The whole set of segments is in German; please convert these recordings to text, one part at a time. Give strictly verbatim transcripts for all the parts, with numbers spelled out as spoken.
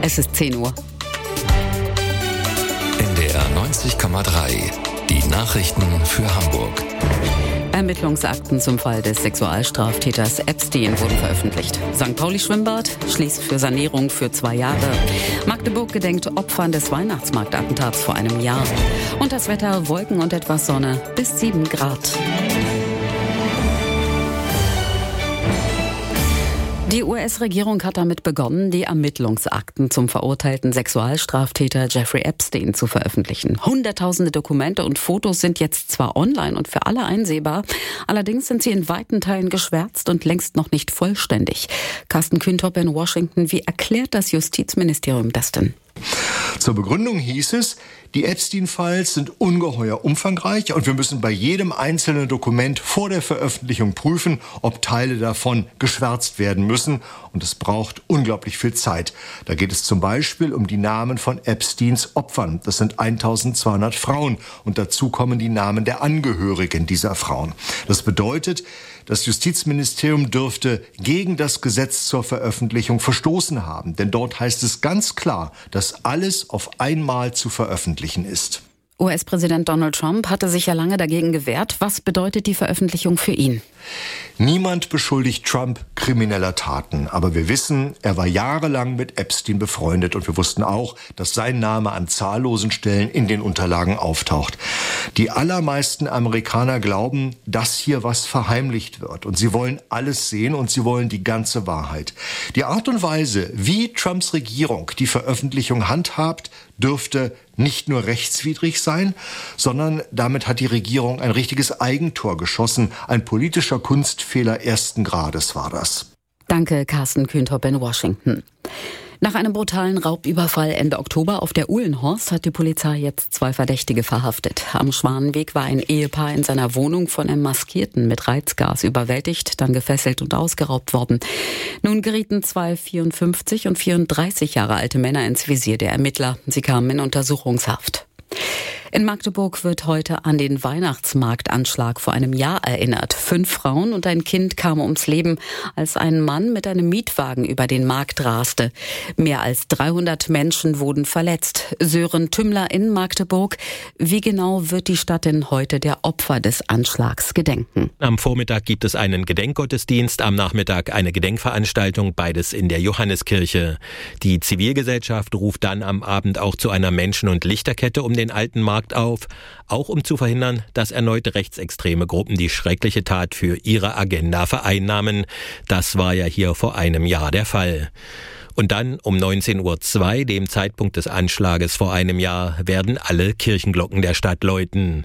Es ist zehn Uhr. N D R neunzig Komma drei. Die Nachrichten für Hamburg. Ermittlungsakten zum Fall des Sexualstraftäters Epstein wurden veröffentlicht. Sankt Pauli Schwimmbad schließt für Sanierung für zwei Jahre. Magdeburg gedenkt Opfern des Weihnachtsmarktattentats vor einem Jahr. Und das Wetter: Wolken und etwas Sonne bis sieben Grad. Die U S-Regierung hat damit begonnen, die Ermittlungsakten zum verurteilten Sexualstraftäter Jeffrey Epstein zu veröffentlichen. Hunderttausende Dokumente und Fotos sind jetzt zwar online und für alle einsehbar, allerdings sind sie in weiten Teilen geschwärzt und längst noch nicht vollständig. Carsten Kühntop in Washington, wie erklärt das Justizministerium das denn? Zur Begründung hieß es, die Epstein-Files sind ungeheuer umfangreich und wir müssen bei jedem einzelnen Dokument vor der Veröffentlichung prüfen, ob Teile davon geschwärzt werden müssen. Und es braucht unglaublich viel Zeit. Da geht es zum Beispiel um die Namen von Epsteins Opfern. Das sind eintausendzweihundert Frauen und dazu kommen die Namen der Angehörigen dieser Frauen. Das bedeutet, das Justizministerium dürfte gegen das Gesetz zur Veröffentlichung verstoßen haben. Denn dort heißt es ganz klar, dass alles auf einmal zu veröffentlichen ist. U S-Präsident Donald Trump hatte sich ja lange dagegen gewehrt. Was bedeutet die Veröffentlichung für ihn? Niemand beschuldigt Trump krimineller Taten. Aber wir wissen, er war jahrelang mit Epstein befreundet. Und wir wussten auch, dass sein Name an zahllosen Stellen in den Unterlagen auftaucht. Die allermeisten Amerikaner glauben, dass hier was verheimlicht wird. Und sie wollen alles sehen und sie wollen die ganze Wahrheit. Die Art und Weise, wie Trumps Regierung die Veröffentlichung handhabt, dürfte nicht nur rechtswidrig sein, sondern damit hat die Regierung ein richtiges Eigentor geschossen. Ein politischer Kunstfehler ersten Grades war das. Danke, Carsten Kühntop in Washington. Nach einem brutalen Raubüberfall Ende Oktober auf der Uhlenhorst hat die Polizei jetzt zwei Verdächtige verhaftet. Am Schwanenweg war ein Ehepaar in seiner Wohnung von einem Maskierten mit Reizgas überwältigt, dann gefesselt und ausgeraubt worden. Nun gerieten zwei vierundfünfzig und vierunddreißig Jahre alte Männer ins Visier der Ermittler. Sie kamen in Untersuchungshaft. In Magdeburg wird heute an den Weihnachtsmarktanschlag vor einem Jahr erinnert. Fünf Frauen und ein Kind kamen ums Leben, als ein Mann mit einem Mietwagen über den Markt raste. Mehr als dreihundert Menschen wurden verletzt. Sören Tümmler in Magdeburg. Wie genau wird die Stadt denn heute der Opfer des Anschlags gedenken? Am Vormittag gibt es einen Gedenkgottesdienst, am Nachmittag eine Gedenkveranstaltung, beides in der Johanneskirche. Die Zivilgesellschaft ruft dann am Abend auch zu einer Menschen- und Lichterkette um den alten Markt auf, auch um zu verhindern, dass erneut rechtsextreme Gruppen die schreckliche Tat für ihre Agenda vereinnahmen. Das war ja hier vor einem Jahr der Fall. Und dann um neunzehn Uhr zwei, dem Zeitpunkt des Anschlages vor einem Jahr, werden alle Kirchenglocken der Stadt läuten.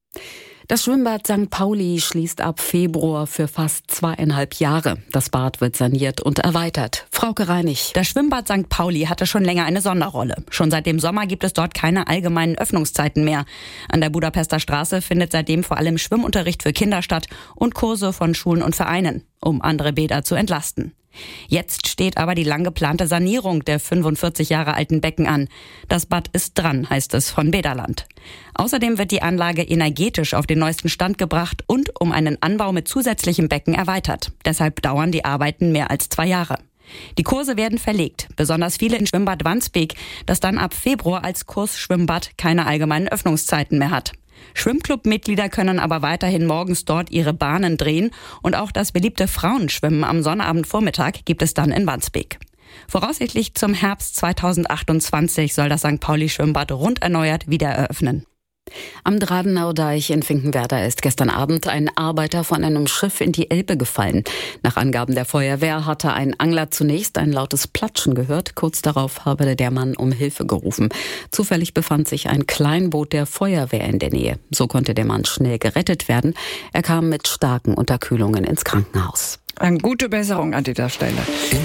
Das Schwimmbad Sankt Pauli schließt ab Februar für fast zweieinhalb Jahre. Das Bad wird saniert und erweitert. Frauke Reinig. Das Schwimmbad Sankt Pauli hatte schon länger eine Sonderrolle. Schon seit dem Sommer gibt es dort keine allgemeinen Öffnungszeiten mehr. An der Budapester Straße findet seitdem vor allem Schwimmunterricht für Kinder statt und Kurse von Schulen und Vereinen, um andere Bäder zu entlasten. Jetzt steht aber die lang geplante Sanierung der fünfundvierzig Jahre alten Becken an. Das Bad ist dran, heißt es von Bäderland. Außerdem wird die Anlage energetisch auf den neuesten Stand gebracht und um einen Anbau mit zusätzlichem Becken erweitert. Deshalb dauern die Arbeiten mehr als zwei Jahre. Die Kurse werden verlegt, besonders viele in Schwimmbad Wandsbek, das dann ab Februar als Kursschwimmbad keine allgemeinen Öffnungszeiten mehr hat. Schwimmclub-Mitglieder können aber weiterhin morgens dort ihre Bahnen drehen und auch das beliebte Frauenschwimmen am Sonnabendvormittag gibt es dann in Wandsbek. Voraussichtlich zum Herbst zweitausendachtundzwanzig soll das Sankt Pauli Schwimmbad rund erneuert wieder eröffnen. Am Dradenaudeich in Finkenwerder ist gestern Abend ein Arbeiter von einem Schiff in die Elbe gefallen. Nach Angaben der Feuerwehr hatte ein Angler zunächst ein lautes Platschen gehört. Kurz darauf habe der Mann um Hilfe gerufen. Zufällig befand sich ein Kleinboot der Feuerwehr in der Nähe. So konnte der Mann schnell gerettet werden. Er kam mit starken Unterkühlungen ins Krankenhaus. Eine gute Besserung an dieser Stelle.